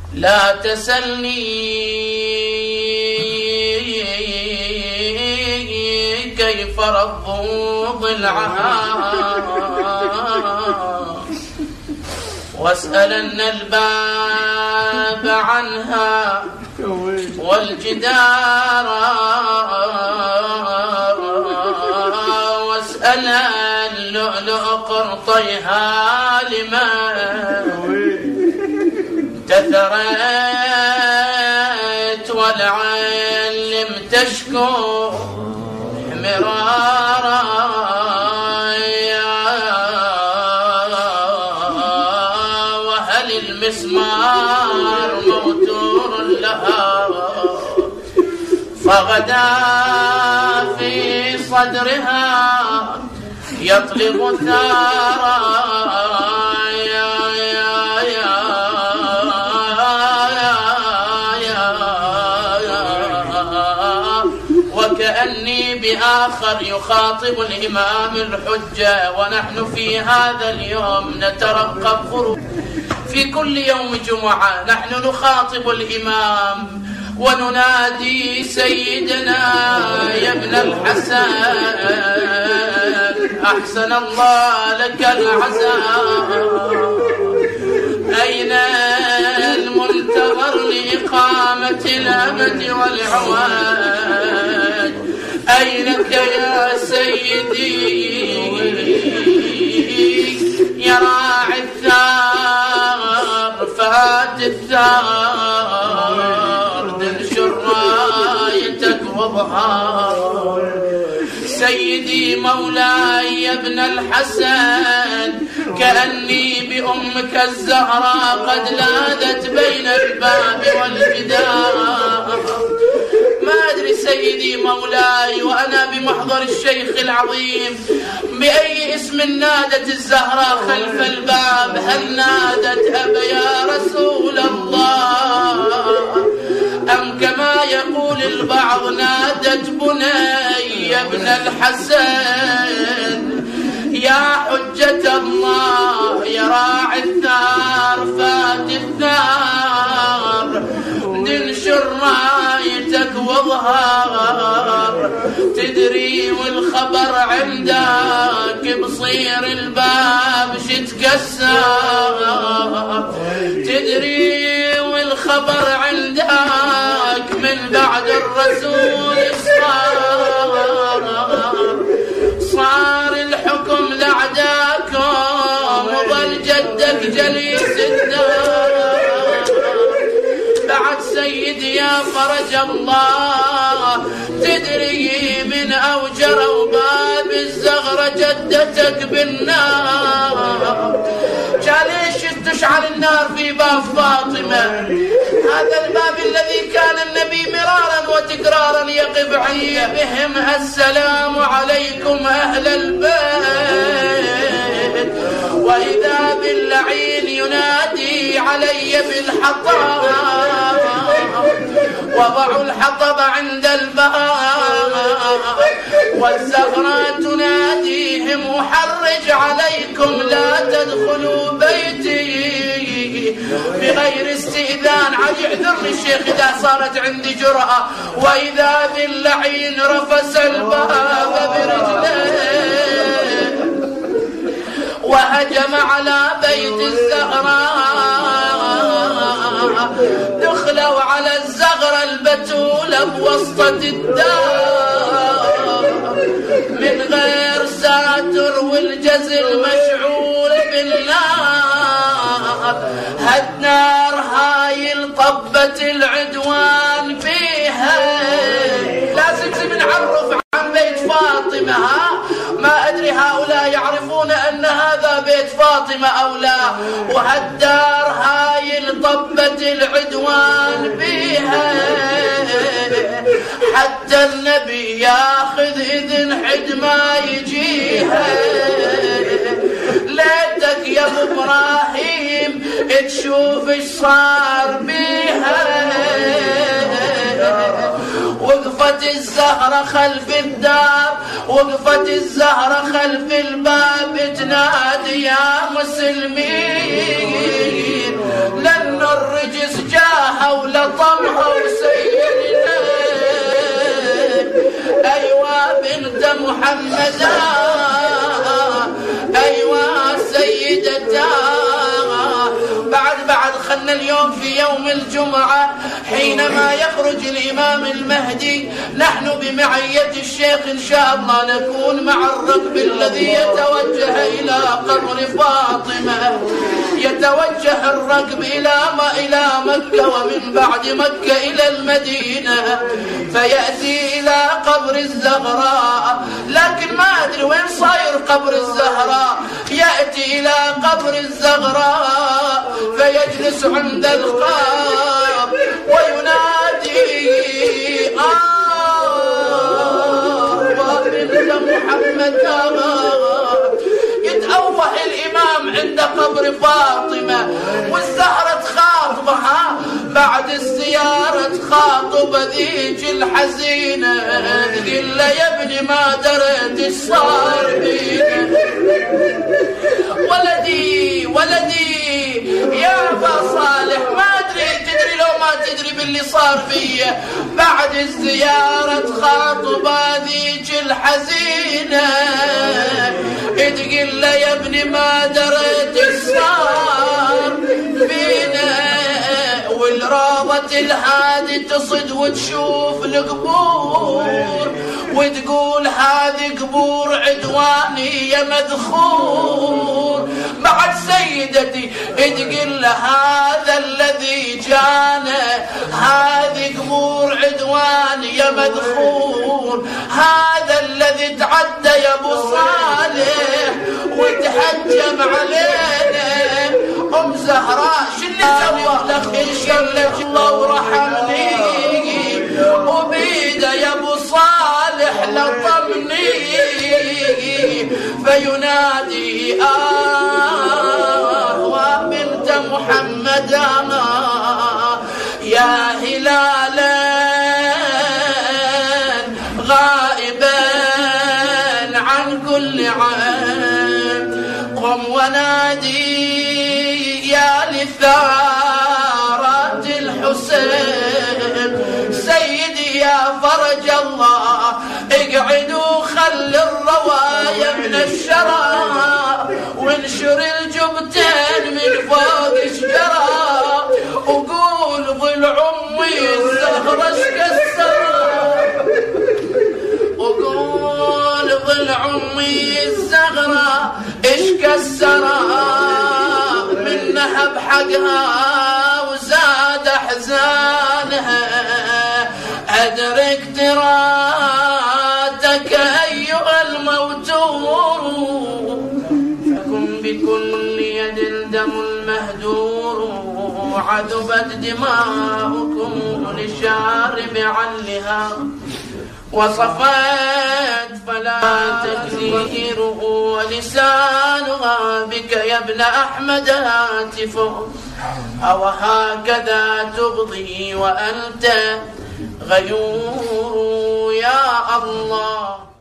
لا تسلني كيف رضوا ضلعها واسألن الباب عنها والجدار واسأل اللؤلؤ قرطيها لمن تثرت والعلم تشكو مرارا وهل المسمار موتور لها فغدا في صدرها يطلب ثارا وكأني بآخر يخاطب الإمام الحجة ونحن في هذا اليوم نترقب خروج. في كل يوم جمعة نحن نخاطب الإمام وننادي سيدنا يا ابن الحسن أحسن الله لك العزاء أين المنتظر لإقامة الأمد والعواد أينك يا سيدي يا راعي الثار فات الثار تنشر رايتك وظهار سيدي مولاي يا ابن الحسن كأني بأمك الزهراء قد لاذت بين الباب والجدار ما أدري سيدي مولاي وأنا بمحضر الشيخ العظيم بأي اسم نادت الزهراء خلف الباب هل نادت أبا يا رسول الله أم كما يقول البعض نادت بني يا ابن الحسن يا حجة الله يا راعي الثار فات الثار تنشر رايتك واظهار تدري والخبر عندك بصير الباب شتكسر تدري والخبر عندك من بعد الرسول صار الحكم لعداكم وظل جدك جليس الدار بعد سيدي يا فرج الله تدري من أوجر وباب الزغرة جدتك بالنار ليش تشعل النار في باب فاطمة هذا الباب الذي كان النبي مرارا وتكرارا يقف عليه بهم السلام عليكم أهل البيت وإذا باللعين ينادي علي بالحطب وضعوا الحطب عند الباب والزهرة تناديهم أحرج عليكم لا تدخلوا بيتي بغير استئذان علي اعذرني الشيخ إذا صارت عندي جرأة وإذا باللعين رفس الباب برجليه وهجم على بيت الزهراء دخلوا على الزغرة البتولة بوسطة الدار من غير ساتر والجزل مشعول بالنار هالنار هاي الطبة العدوان فيها لازم نعرف عن بيت فاطمة ما أدري هؤلاء يعرفون أن هذا بيت فاطمة أو لا وهالدار هاي الطبة العدوان بيها حتى النبي ياخذ إذن حد ما يجيها ليتك يا أبو إبراهيم تشوف ايش صار بيها وقفت الزهرة خلف الدار وقفت الزهرة خلف الباب تنادي يا مسلمين لأن الرجس جاء محمدا. أيوة سيدتا. بعد خلنا اليوم في يوم الجمعة حينما يخرج الإمام المهدي نحن بمعية الشيخ إن شاء الله نكون مع الركب الذي يتوجه إلى قبر فاطمة. يتوجه الركب إلى مكة ومن بعد مكة إلى المدينة فيأتي إلى قبر الزهراء. لكن ما أدري وين صاير قبر الزهراء. يأتي إلى قبر الزهراء فيجلس عند القبر وينادي وبنت محمد. يتأوه الإمام عند قبر فاطمة والزهرة تخاطبها بعد الزيارة تخاطب ذيك الحزينة تقول له يا ابني ما دريت ايش صار بيك. ولدي يا أبا صالح ما أدري تدري لو ما تدري باللي صار بيه. بعد الزيارة تخاطب ذيك الحزينة تقول له يا ابني ما دريت ايش صار بينا. والراضة الهادي تصد وتشوف القبور وتقول هذه قبور عدواني يا مذخور. بعد سيدتي تقول له هذا الذي جانا هذه قبور عدواني يا مذخور. هذا الذي تعدى يا ابو صالح وتحجم علينا. ام زهراء شنو لك ان شاء الله ورحمني وبيده يا ابو صالح لطمني. فينادي وبنت محمد يا هلالا غائبا عن كل عام قم ونادي يا لثارات الحسين. سيدي يا فرج الله اقعدوا خل الرواية من الشراب وانشر الجبتين من فوق شجرة وقول ضلع امي الزهرة اشكسرها. وقول ضلع امي الزهرة اشكسرها منها بحقها وزاد احزانها. ادرك تراتك ايها الموتور فكن بكل يد الدم المهدور. عذبت دماؤكم للشارب علها وصفت فلا تكثيره ولسانها بك يا ابن أحمد هاتف. أو هكذا تبضي وأنت غيور يا الله.